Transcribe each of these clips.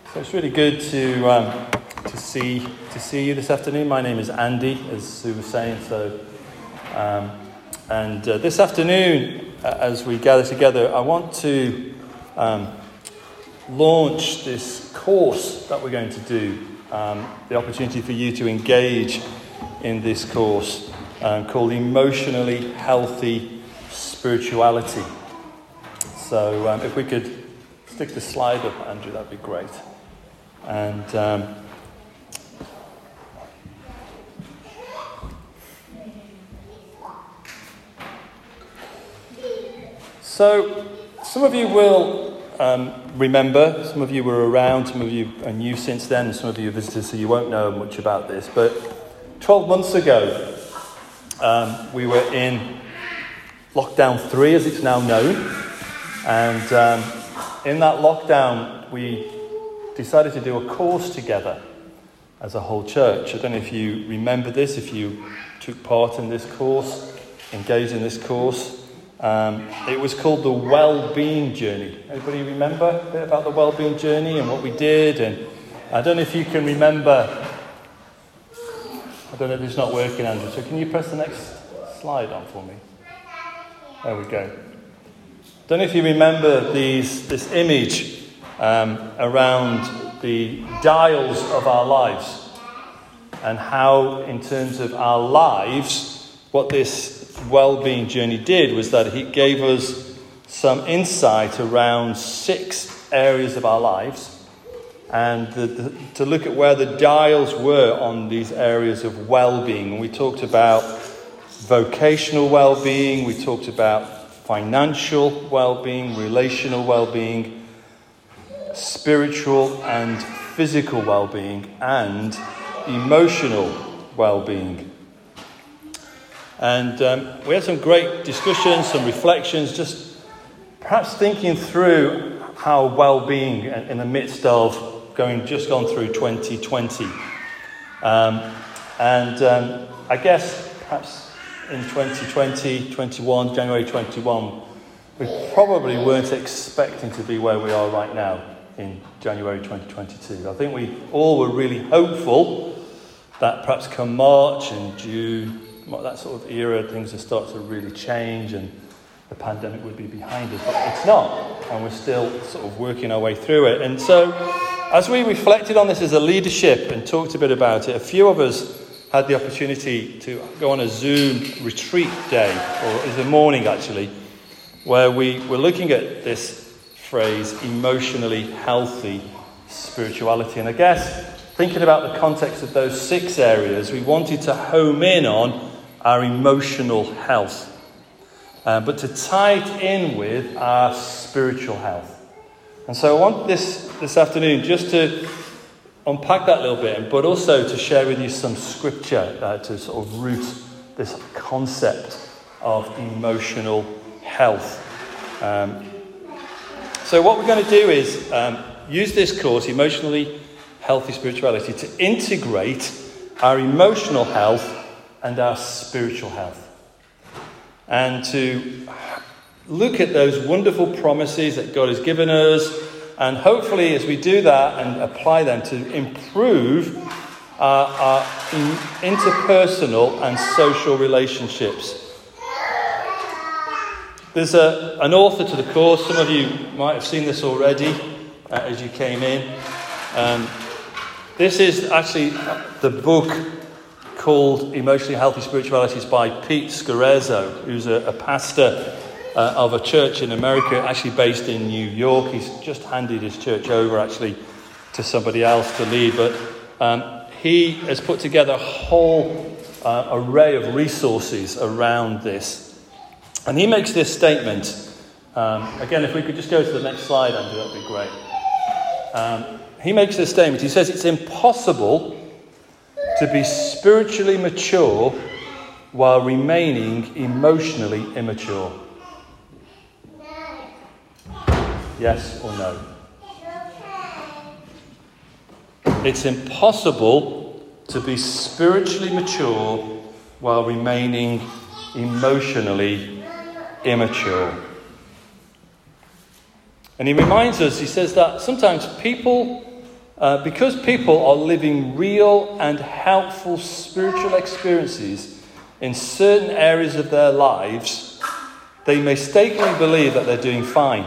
So it's really good to see you this afternoon. My name is Andy, as Sue was saying. This afternoon, as we gather together, I want to launch this course that we're going to do. The opportunity for you to engage in this course called Emotionally Healthy Spirituality. So if we could stick the slide up, Andrew, that'd be great. So some of you will remember, some of you were around, some of you are new since then, and some of you are visitors, so you won't know much about this. But 12 months ago, we were in lockdown 3, as it's now known. And in that lockdown, we decided to do a course together as a whole church. I don't know if you remember this, if you took part in this course, engaged in this course. It was called the Wellbeing Journey. Anybody remember a bit about the Wellbeing Journey and what we did? And I don't know if you can remember. I don't know if it's not working, Andrew. So can you press the next slide on for me? There we go. Don't know if you remember this image around the dials of our lives, and how, in terms of our lives, what this well-being journey did was that it gave us some insight around 6 areas of our lives, and to look at where the dials were on these areas of well-being. And we talked about vocational well-being, we talked about financial well-being, relational well-being, spiritual and physical well-being, and emotional well-being. And we had some great discussions, some reflections, just perhaps thinking through how well-being in the midst of gone through 2020. I guess perhaps in 2020, 21, January 21, we probably weren't expecting to be where we are right now in January 2022. I think we all were really hopeful that perhaps come March and June, that sort of era, things would start to really change and the pandemic would be behind us. But it's not, and we're still sort of working our way through it. And so, as we reflected on this as a leadership and talked a bit about it, a few of us had the opportunity to go on a Zoom retreat day, or it was a morning actually, where we were looking at this phrase, emotionally healthy spirituality. And I guess, thinking about the context of those 6 areas, we wanted to home in on our emotional health, but to tie it in with our spiritual health. And so I want this afternoon just to unpack that a little bit, but also to share with you some scripture to sort of root this concept of emotional health. So what we're going to do is use this course, Emotionally Healthy Spirituality, to integrate our emotional health and our spiritual health, and to look at those wonderful promises that God has given us, and hopefully as we do that and apply them, to improve our interpersonal and social relationships. There's an author to the course. Some of you might have seen this already as you came in. This is actually the book called Emotionally Healthy Spirituality. It's by Pete Scarizzo, who's a pastor of a church in America, actually based in New York. He's just handed his church over actually to somebody else to lead. But he has put together a whole array of resources around this. And he makes this statement. Again, if we could just go to the next slide, Andrew, that'd be great. He makes this statement. He says it's impossible to be spiritually mature while remaining emotionally immature. Yes or no? It's impossible to be spiritually mature while remaining emotionally immature. And he reminds us, he says that sometimes people because people are living real and helpful spiritual experiences in certain areas of their lives, they mistakenly believe that they're doing fine,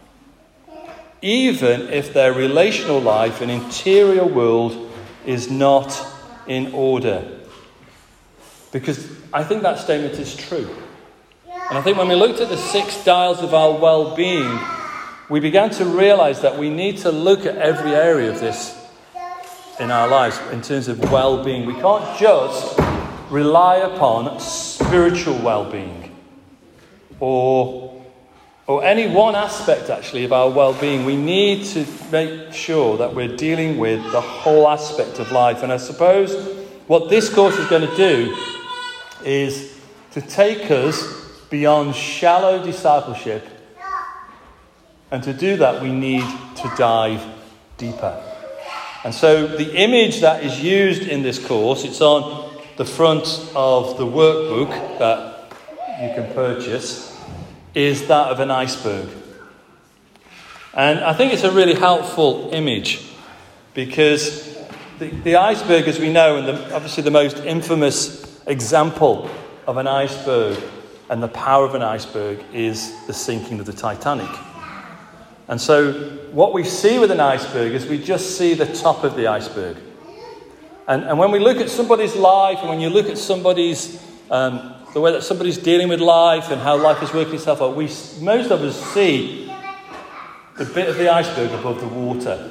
even if their relational life and interior world is not in order. Because I think that statement is true. And I think when we looked at the 6 dials of our well-being, we began to realize that we need to look at every area of this in our lives in terms of well-being. We can't just rely upon spiritual well-being or any one aspect, actually, of our well-being. We need to make sure that we're dealing with the whole aspect of life. And I suppose what this course is going to do is to take us beyond shallow discipleship. And to do that, we need to dive deeper. And so the image that is used in this course, it's on the front of the workbook that you can purchase, is that of an iceberg. And I think it's a really helpful image because the iceberg, as we know, and obviously the most infamous example of an iceberg and the power of an iceberg is the sinking of the Titanic. And so what we see with an iceberg is we just see the top of the iceberg. And when we look at somebody's life, and when you look at somebody's the way that somebody's dealing with life and how life is working itself out, most of us see the bit of the iceberg above the water.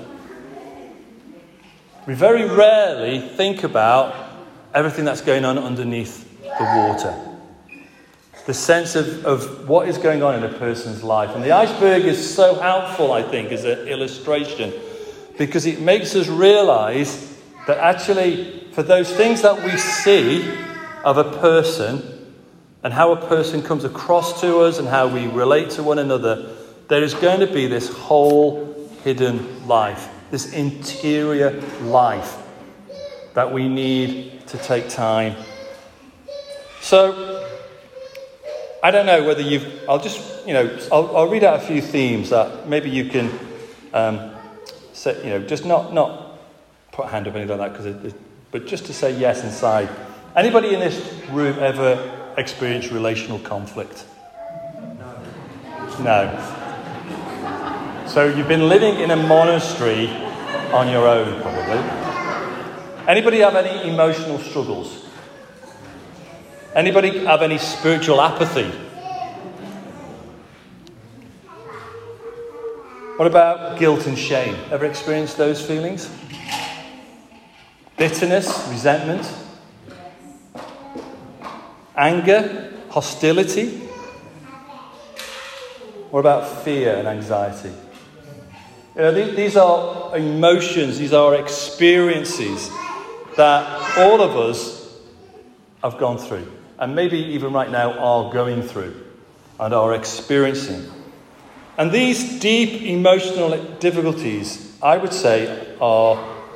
We very rarely think about everything that's going on underneath the water. The sense of what is going on in a person's life. And the iceberg is so helpful, I think, as an illustration, because it makes us realize that actually, for those things that we see of a person and how a person comes across to us and how we relate to one another, there is going to be this whole hidden life, this interior life that we need to take time. So, I don't know whether I'll read out a few themes that maybe you can say, just not put a hand up or anything like that, but just to say yes inside. Anybody in this room ever experienced relational conflict? No. So you've been living in a monastery on your own, probably. Anybody have any emotional struggles? Anybody have any spiritual apathy? What about guilt and shame? Ever experienced those feelings? Bitterness, resentment, anger, hostility? What about fear and anxiety? These are emotions, these are experiences that all of us have gone through. And maybe even right now are going through and are experiencing. And these deep emotional difficulties, I would say, are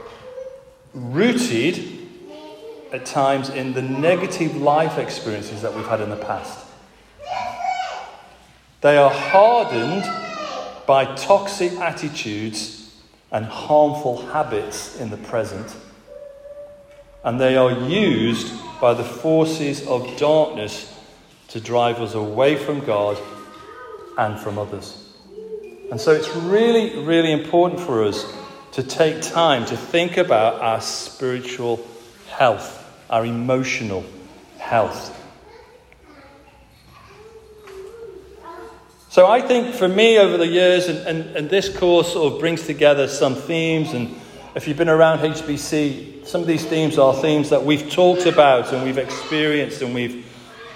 rooted at times in the negative life experiences that we've had in the past. They are hardened by toxic attitudes and harmful habits in the present. And they are used by the forces of darkness to drive us away from God and from others. And so it's really, really important for us to take time to think about our spiritual health, our emotional health. So I think for me over the years, and this course sort of brings together some themes, and if you've been around HBC, some of these themes are themes that we've talked about and we've experienced and we've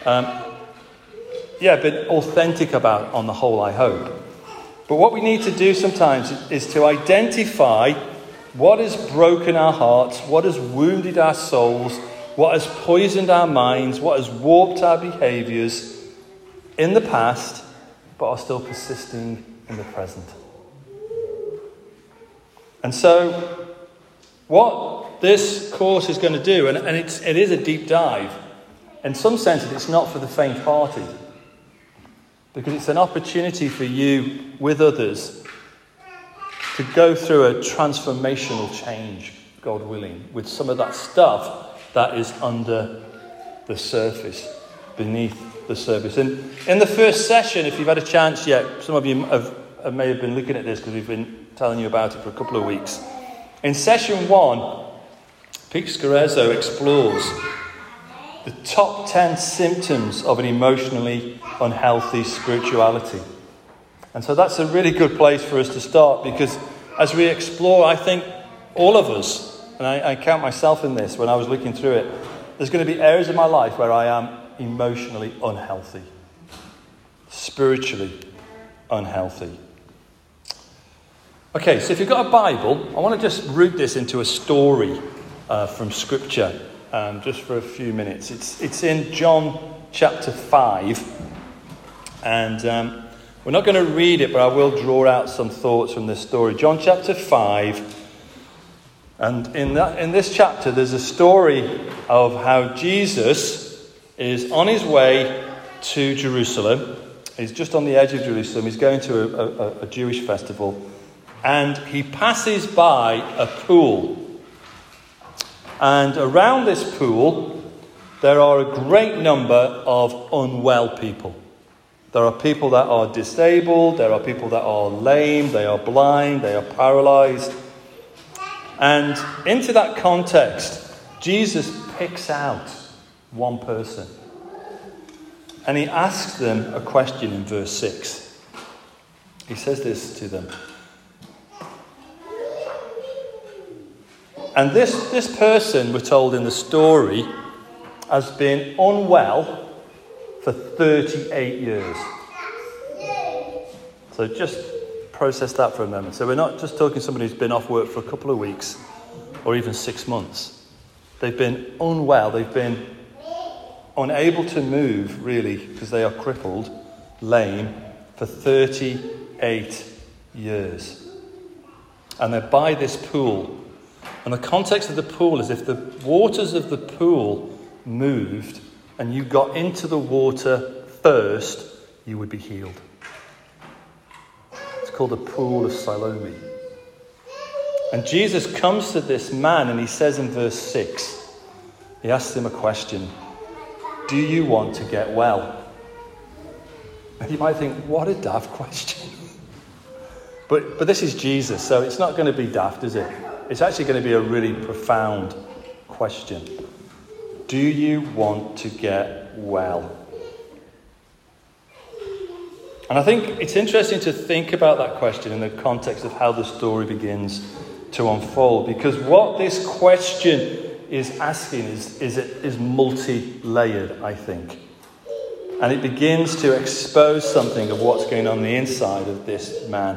been authentic about on the whole, I hope. But what we need to do sometimes is to identify what has broken our hearts, what has wounded our souls, what has poisoned our minds, what has warped our behaviours in the past, but are still persisting in the present. And so, what this course is going to do, and it is a deep dive, in some sense it's not for the faint-hearted, because it's an opportunity for you with others to go through a transformational change, God willing, with some of that stuff that is under the surface, beneath the surface. And in the first session, if you've had a chance yet, some of you may have been looking at this because we've been telling you about it for a couple of weeks. In session 1, Pete Scarezzo explores the top 10 symptoms of an emotionally unhealthy spirituality. And so that's a really good place for us to start, because as we explore, I think all of us, and I count myself in this when I was looking through it, there's going to be areas of my life where I am emotionally unhealthy, spiritually unhealthy. Okay, so if you've got a Bible, I want to just root this into a story from Scripture, just for a few minutes. It's in John chapter 5, and we're not going to read it, but I will draw out some thoughts from this story. John chapter 5, and in this chapter there's a story of how Jesus is on his way to Jerusalem. He's just on the edge of Jerusalem. He's going to a Jewish festival, and he passes by a pool. And around this pool, there are a great number of unwell people. There are people that are disabled, there are people that are lame, they are blind, they are paralyzed. And into that context, Jesus picks out one person. And he asks them a question in verse 6. He says this to them. And this person, we're told in the story, has been unwell for 38 years. So just process that for a moment. So we're not just talking somebody who's been off work for a couple of weeks or even 6 months. They've been unwell. They've been unable to move, really, because they are crippled, lame, for 38 years. And they're by this pool. And the context of the pool is if the waters of the pool moved and you got into the water first, you would be healed. It's called the pool of Siloam. And Jesus comes to this man and he says in verse 6, he asks him a question. Do you want to get well? And you might think, what a daft question. But this is Jesus, so it's not going to be daft, is it? It's actually going to be a really profound question. Do you want to get well? And I think it's interesting to think about that question in the context of how the story begins to unfold, because what this question is asking is multi-layered, I think. And it begins to expose something of what's going on the inside of this man.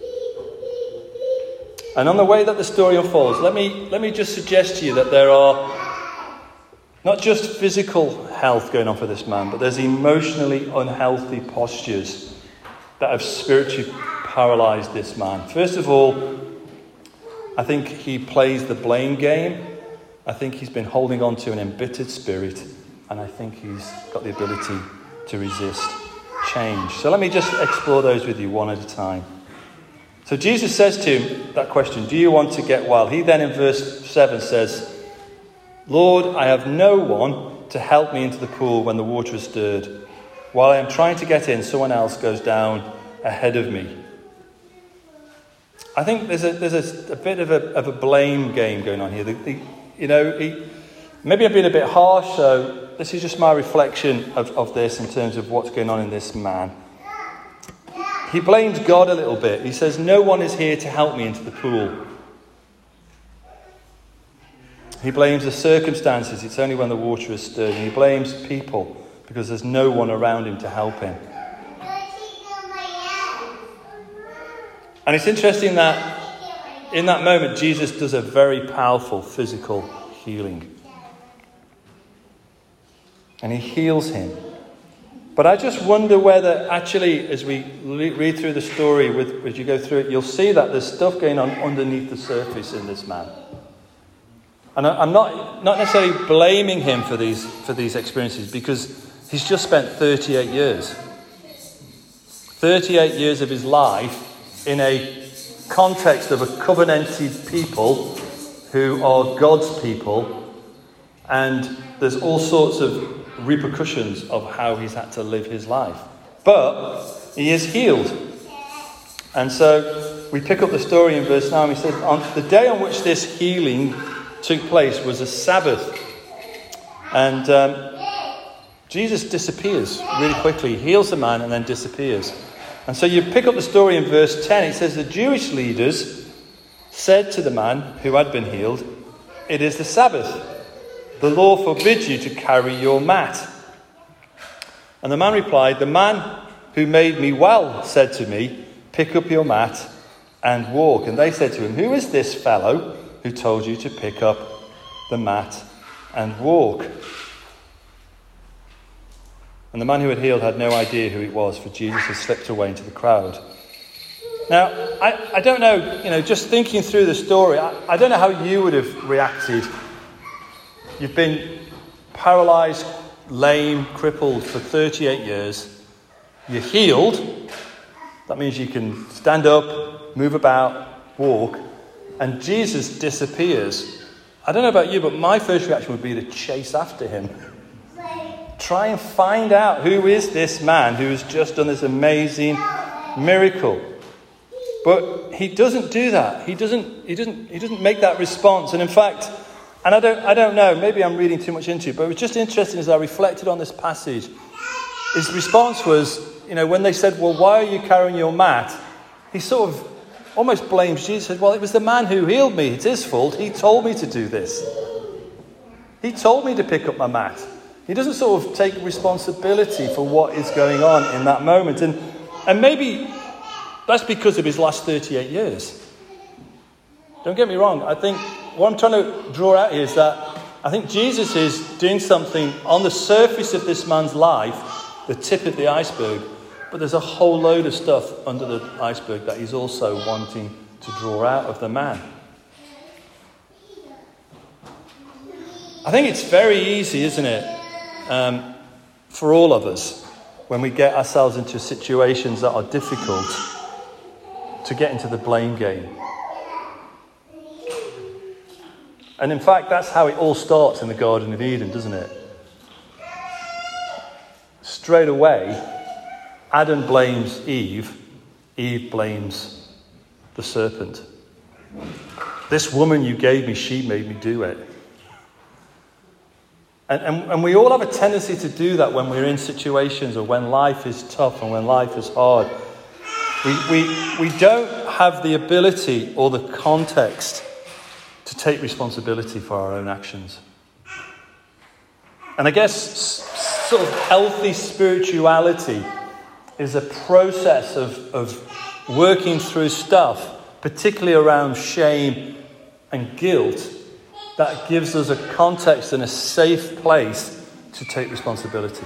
And on the way that the story unfolds, let me just suggest to you that there are not just physical health going on for this man, but there's emotionally unhealthy postures that have spiritually paralyzed this man. First of all, I think he plays the blame game. I think he's been holding on to an embittered spirit, and I think he's got the ability to resist change. So let me just explore those with you one at a time. So Jesus says to him that question, do you want to get well? He then in verse 7 says, Lord, I have no one to help me into the pool when the water is stirred. While I am trying to get in, someone else goes down ahead of me. I think there's a bit of a blame game going on here. Maybe I've been a bit harsh, so this is just my reflection of this in terms of what's going on in this man. He blames God a little bit. He says, no one is here to help me into the pool. He blames the circumstances. It's only when the water is stirred. And he blames people because there's no one around him to help him. And it's interesting that in that moment, Jesus does a very powerful physical healing. And he heals him. But I just wonder whether actually, as we read through the story, as you go through it, you'll see that there's stuff going on underneath the surface in this man. And I'm not necessarily blaming him for these experiences, because he's just spent 38 years. 38 years of his life in a context of a covenanted people who are God's people, and there's all sorts of repercussions of how he's had to live his life. But he is healed. And so we pick up the story in verse 9. He says, on the day on which this healing took place was a Sabbath. And Jesus disappears really quickly. He heals the man and then disappears. And so you pick up the story in verse 10. It says, the Jewish leaders said to the man who had been healed, "It is the Sabbath. The law forbids you to carry your mat." And the man replied, "The man who made me well said to me, 'Pick up your mat and walk.'" And they said to him, "Who is this fellow who told you to pick up the mat and walk?" And the man who had healed had no idea who it was, for Jesus had slipped away into the crowd. Now, I don't know, just thinking through the story, I don't know how you would have reacted. You've been paralysed, lame, crippled for 38 years. You're healed. That means you can stand up, move about, walk. And Jesus disappears. I don't know about you, but my first reaction would be to chase after him. Try and find out who is this man who has just done this amazing miracle. But he doesn't do that. He doesn't make that response. And in fact, and I don't know, maybe I'm reading too much into it, but it was just interesting as I reflected on this passage. His response was, when they said, "Well, why are you carrying your mat?" He sort of almost blames Jesus. He said, "Well, it was the man who healed me. It's his fault. He told me to do this. He told me to pick up my mat." He doesn't sort of take responsibility for what is going on in that moment. And maybe that's because of his last 38 years. Don't get me wrong. I think what I'm trying to draw out here is that I think Jesus is doing something on the surface of this man's life, the tip of the iceberg, but there's a whole load of stuff under the iceberg that he's also wanting to draw out of the man. I think it's very easy, isn't it, for all of us, when we get ourselves into situations that are difficult, to get into the blame game. And in fact, that's how it all starts in the Garden of Eden, doesn't it? Straight away, Adam blames Eve. Eve blames the serpent. "This woman you gave me, she made me do it." And we all have a tendency to do that when we're in situations or when life is tough and when life is hard. We don't have the ability or the context to take responsibility for our own actions. And I guess sort of healthy spirituality is a process of working through stuff, particularly around shame and guilt, that gives us a context and a safe place to take responsibility.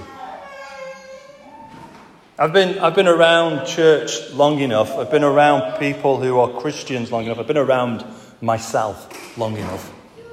I've been around church long enough. I've been around people who are Christians long enough. I've been around myself long enough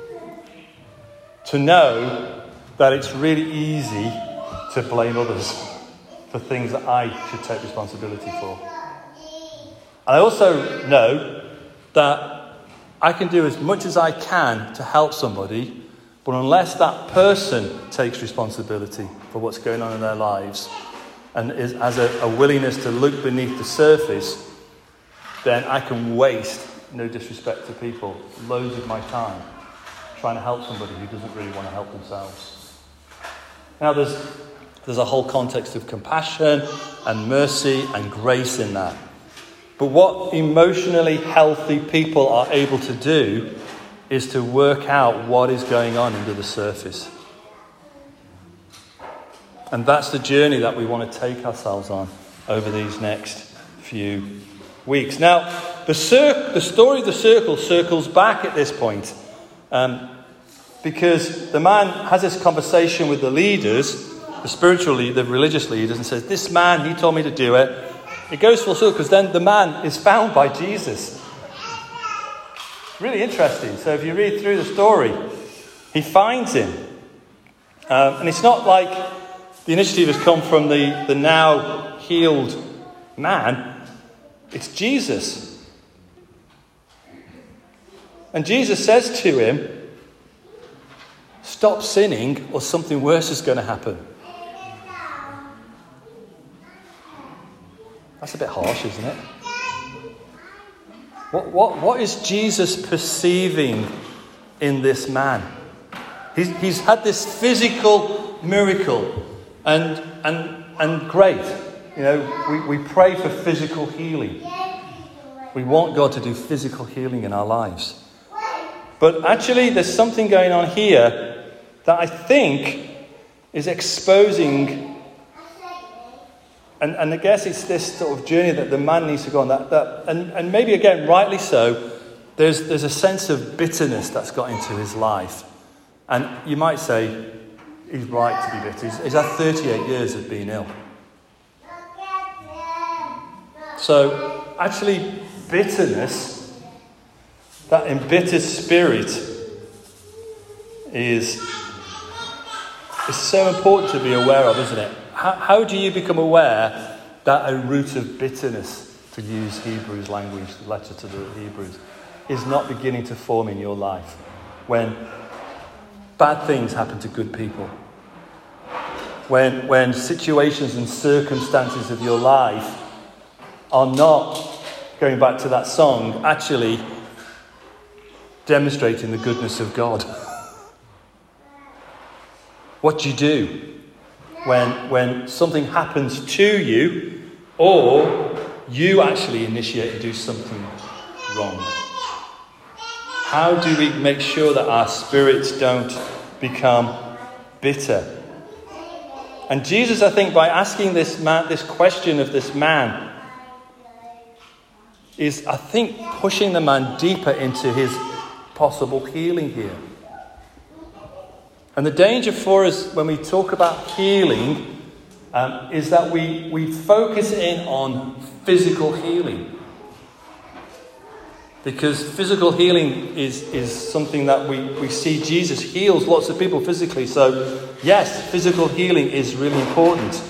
to know that it's really easy to blame others for things that I should take responsibility for. And I also know that I can do as much as I can to help somebody, but unless that person takes responsibility for what's going on in their lives and has a willingness to look beneath the surface, then I can waste, no disrespect to people, loads of my time trying to help somebody who doesn't really want to help themselves. Now there's a whole context of compassion and mercy and grace in that. But what emotionally healthy people are able to do is to work out what is going on under the surface. And that's the journey that we want to take ourselves on over these next few weeks. Now, the story of the circle circles back at this point, because the man has this conversation with the leaders, the spiritual leaders, the religious leaders, and says, "This man, he told me to do it." It goes full circle because then the man is found by Jesus. Really interesting. So if you read through the story, he finds him. And it's not like the initiative has come from the now healed man. It's Jesus. And Jesus says to him, stop sinning or something worse is going to happen. That's a bit harsh, isn't it? What is Jesus perceiving in this man? He's had this physical miracle and great. You know, we pray for physical healing. We want God to do physical healing in our lives. But actually there's something going on here that I think is exposing, and I guess it's this sort of journey that the man needs to go on. And maybe again, rightly so, there's a sense of bitterness that's got into his life. And you might say, he's right to be bitter. He's had 38 years of being ill. So actually, bitterness, that embittered spirit, is so important to be aware of, isn't it? How do you become aware that a root of bitterness, to use Hebrews language, the letter to the Hebrews, is not beginning to form in your life when bad things happen to good people? When situations and circumstances of your life are not, going back to that song, actually demonstrating the goodness of God. What do you do when something happens to you, or you actually initiate and do something wrong? How do we make sure that our spirits don't become bitter? And Jesus, I think, by asking this question of this man, is, I think, pushing the man deeper into his possible healing here. And the danger for us when we talk about healing is that we focus in on physical healing. Because physical healing is something that we see Jesus heals lots of people physically. So, yes, physical healing is really important.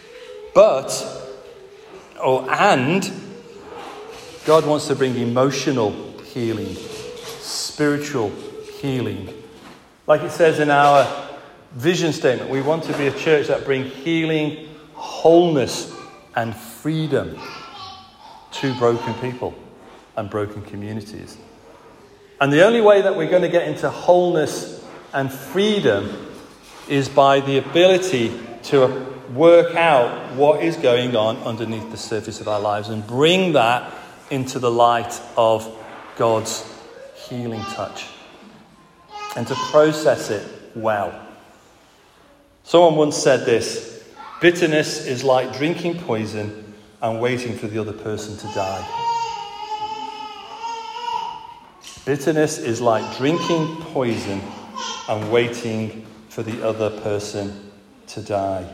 And God wants to bring emotional healing, spiritual healing. Like it says in our vision statement, we want to be a church that brings healing, wholeness, and freedom to broken people and broken communities. And the only way that we're going to get into wholeness and freedom is by the ability to work out what is going on underneath the surface of our lives and bring that into the light of God's healing touch and to process it well. Someone once said this: bitterness is like drinking poison and waiting for the other person to die. Bitterness is like drinking poison and waiting for the other person to die.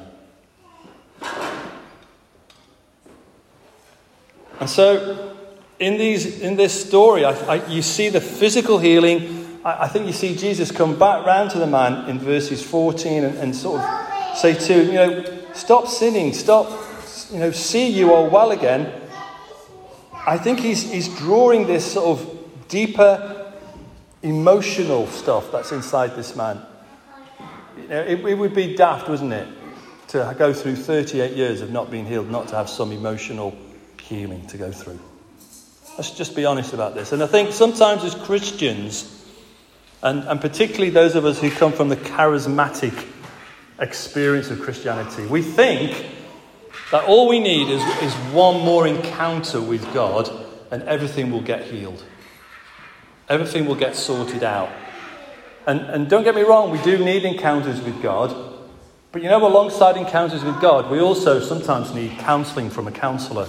And so, in this story, you see the physical healing. I think you see Jesus come back round to the man in verses 14 and sort of say to him, stop sinning, see you are well again. I think he's drawing this sort of deeper emotional stuff that's inside this man. It would be daft, wouldn't it, to go through 38 years of not being healed, not to have some emotional healing to go through. Let's just be honest about this. And I think sometimes as Christians, and particularly those of us who come from the charismatic experience of Christianity, we think that all we need is one more encounter with God and everything will get healed. Everything will get sorted out. And don't get me wrong, we do need encounters with God. But alongside encounters with God, we also sometimes need counselling from a counsellor.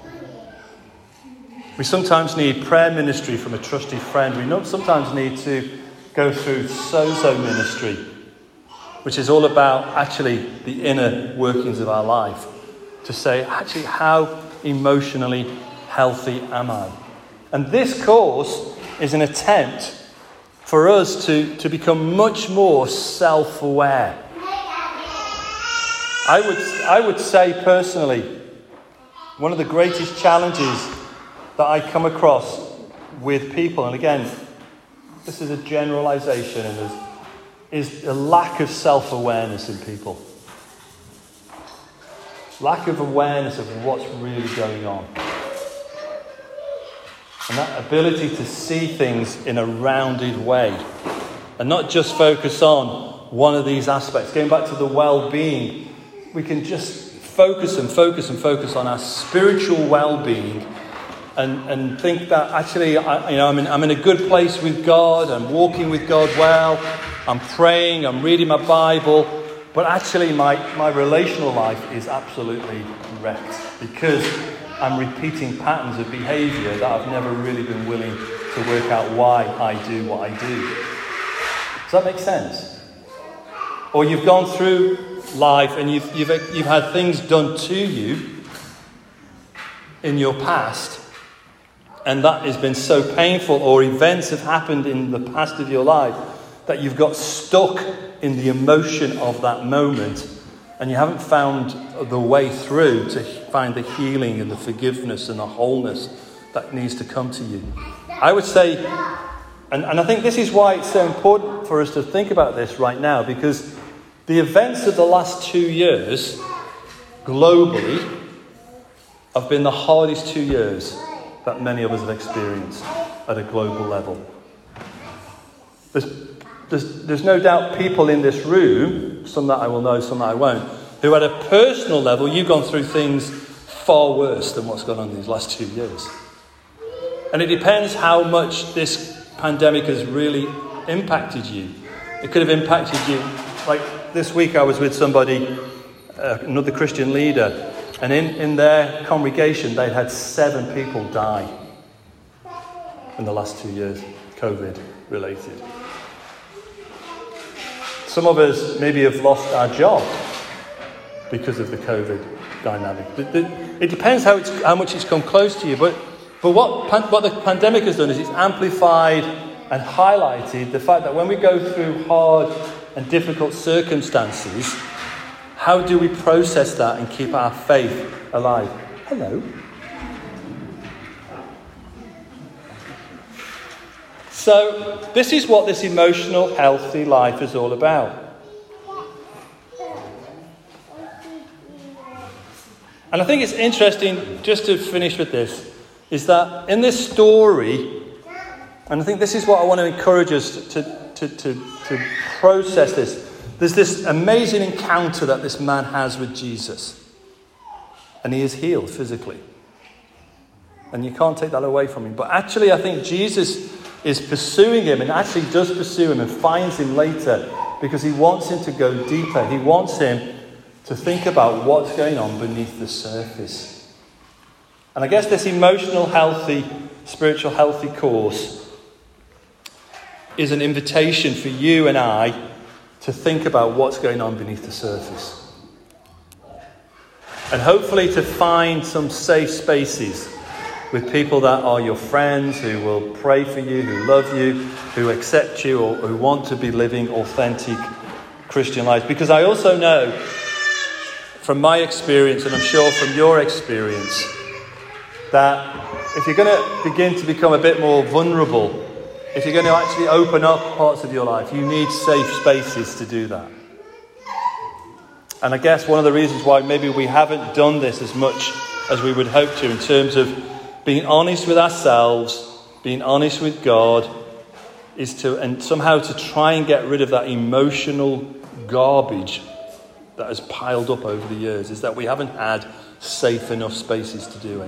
We sometimes need prayer ministry from a trusty friend. We sometimes need to go through sozo ministry, which is all about actually the inner workings of our life, to say, actually, how emotionally healthy am I? And this course is an attempt for us to become much more self-aware. I would say personally, one of the greatest challenges that I come across with people, and again, this is a generalization, and is a lack of self-awareness in people. Lack of awareness of what's really going on. And that ability to see things in a rounded way. And not just focus on one of these aspects. Going back to the well-being, we can just focus on our spiritual well-being and think that actually, I'm in a good place with God. I'm walking with God well. I'm praying. I'm reading my Bible. But actually, my relational life is absolutely wrecked because I'm repeating patterns of behaviour that I've never really been willing to work out why I do what I do. Does that make sense? Or you've gone through life and you've had things done to you in your past, and that has been so painful, or events have happened in the past of your life that you've got stuck in the emotion of that moment, and you haven't found the way through to find the healing and the forgiveness and the wholeness that needs to come to you. I would say, and I think this is why it's so important for us to think about this right now, because the events of the last 2 years, globally, have been the hardest 2 years that many of us have experienced at a global level. There's no doubt people in this room, some that I will know, some that I won't, who at a personal level, you've gone through things far worse than what's gone on in these last 2 years. And it depends how much this pandemic has really impacted you. It could have impacted you. Like this week I was with somebody, another Christian leader, and in their congregation they'd had 7 people die in the last 2 years, COVID related. Some of us maybe have lost our job because of the COVID dynamic. It depends how much it's come close to you. But what the pandemic has done is it's amplified and highlighted the fact that when we go through hard and difficult circumstances, how do we process that and keep our faith alive? Hello. So this is what this emotional, healthy life is all about. And I think it's interesting, just to finish with this, is that in this story, and I think this is what I want to encourage us to process this. There's this amazing encounter that this man has with Jesus. And he is healed physically. And you can't take that away from him. But actually, I think Jesus is pursuing him, and actually does pursue him and finds him later, because he wants him to go deeper. He wants him to think about what's going on beneath the surface. And I guess this emotional healthy, spiritual healthy course is an invitation for you and I to think about what's going on beneath the surface. And hopefully to find some safe spaces with people that are your friends, who will pray for you, who love you, who accept you, or who want to be living authentic Christian lives. Because I also know from my experience, and I'm sure from your experience, that if you're going to begin to become a bit more vulnerable, if you're going to actually open up parts of your life, you need safe spaces to do that. And I guess one of the reasons why maybe we haven't done this as much as we would hope to, in terms of being honest with ourselves, being honest with God, is to somehow to try and get rid of that emotional garbage that has piled up over the years, is that we haven't had safe enough spaces to do it.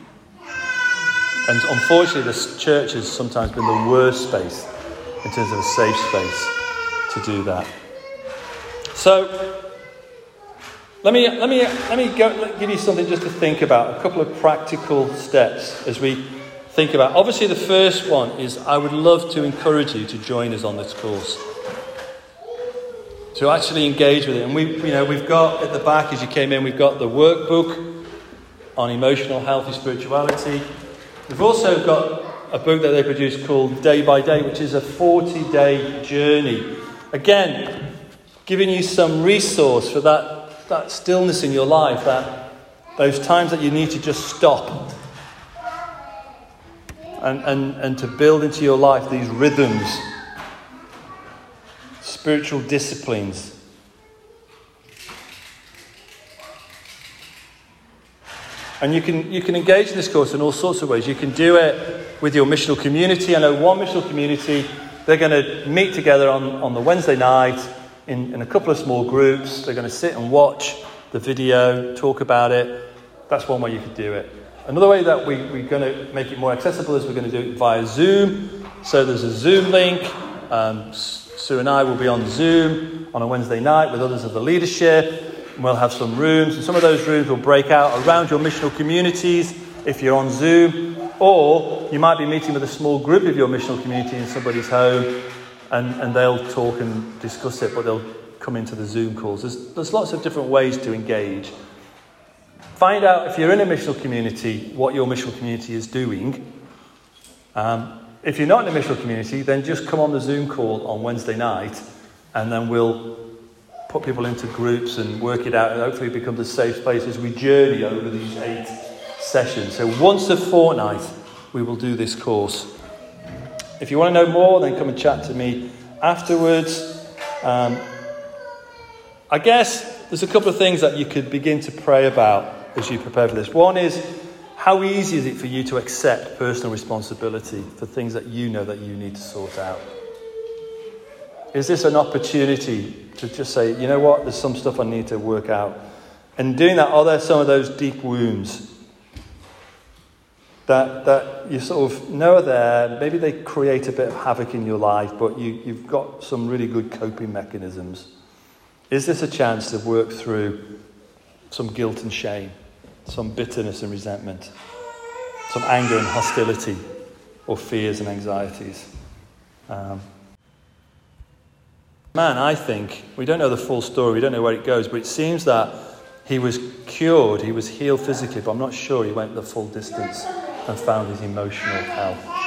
And unfortunately, the church has sometimes been the worst space in terms of a safe space to do that. So let me give you something just to think about, a couple of practical steps as we think about. Obviously, the first one is I would love to encourage you to join us on this course, to actually engage with it. And we've got at the back, as you came in, we've got the workbook on emotional healthy spirituality. We've also got a book that they produced called Day by Day, which is a 40-day journey. Again, giving you some resource for that stillness in your life, those times that you need to just stop and to build into your life these rhythms, spiritual disciplines. And you can engage in this course in all sorts of ways. You can do it with your missional community. I know one missional community, they're going to meet together on the Wednesday night in a couple of small groups. They're going to sit and watch the video, talk about it. That's one way you could do it. Another way that we're going to make it more accessible is we're going to do it via Zoom. So there's a Zoom link. Sue and I will be on Zoom on a Wednesday night with others of the leadership. And we'll have some rooms, and some of those rooms will break out around your missional communities if you're on Zoom. Or you might be meeting with a small group of your missional community in somebody's home, and they'll talk and discuss it, but they'll come into the Zoom calls. There's lots of different ways to engage. Find out, if you're in a missional community, what your missional community is doing. If you're not in a missional community, then just come on the Zoom call on Wednesday night, and then we'll put people into groups and work it out, and hopefully it becomes a safe place as we journey over these 8 sessions. So once a fortnight, we will do this course. If you want to know more, then come and chat to me afterwards. I guess there's a couple of things that you could begin to pray about as you prepare for this. One is, how easy is it for you to accept personal responsibility for things that you know that you need to sort out? Is this an opportunity to just say, you know what, there's some stuff I need to work out? And doing that, are there some of those deep wounds that you sort of know are there? Maybe they create a bit of havoc in your life, but you've got some really good coping mechanisms. Is this a chance to work through some guilt and shame, some bitterness and resentment, some anger and hostility, or fears and anxieties? I think, we don't know the full story, we don't know where it goes, but it seems that he was cured, he was healed physically, but I'm not sure he went the full distance and found his emotional health.